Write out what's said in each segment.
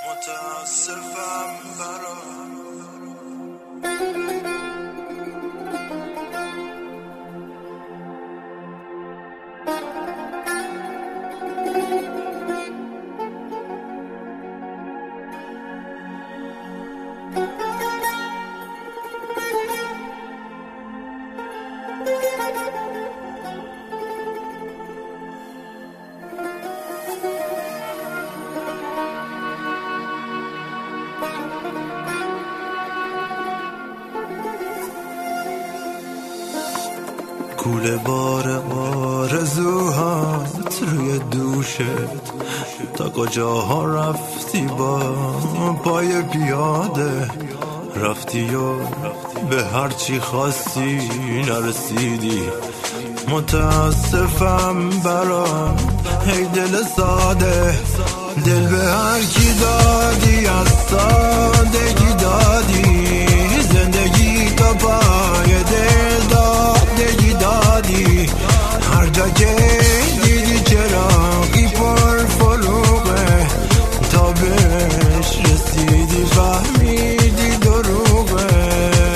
متاسفم برات. کوله بار آرزوهات روی دوشت، تا کجاها رفتی با پای پیاده، رفتی و به هرچی خواستی نرسیدی. متاسفم برات ای دل ساده، دل به هر کی دادی از سادگی دادی، زندگی تا پای دل دادگی دادی. هر جا که دیدی چراغی پر فروغه، تا بهش رسیدی فهمیدی دروغه.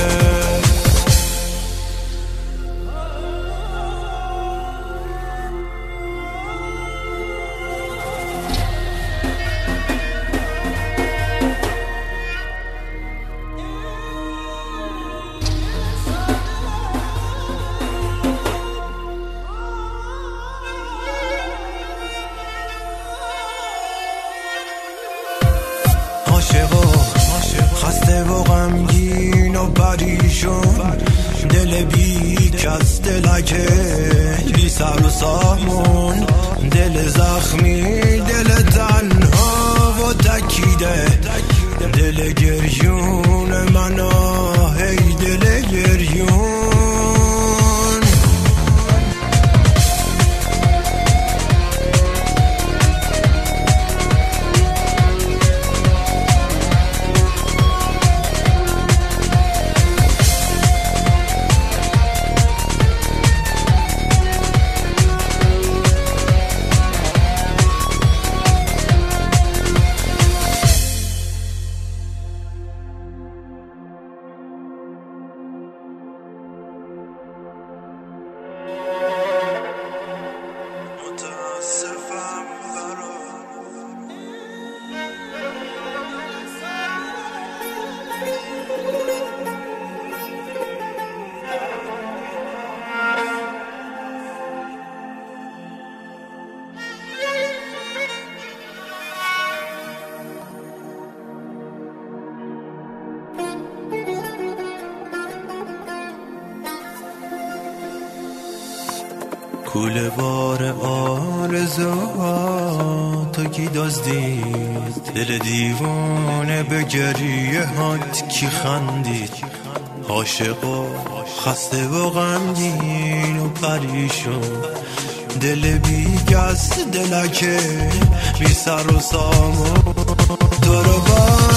خسته و غمگین و پریشون، دل بی کس، دلکه بی سر و سامون، دل زخمی، دل تنها و تکیده، دل گریون منو هی دل گریون. کوله بار آرزوهاتو کی دزدید، دل دیوانه به گریه هات کی خندید. عاشق و خسته و غمگین و پریشون، دل بی کس، دلکه بی سر و سامون، تو رو با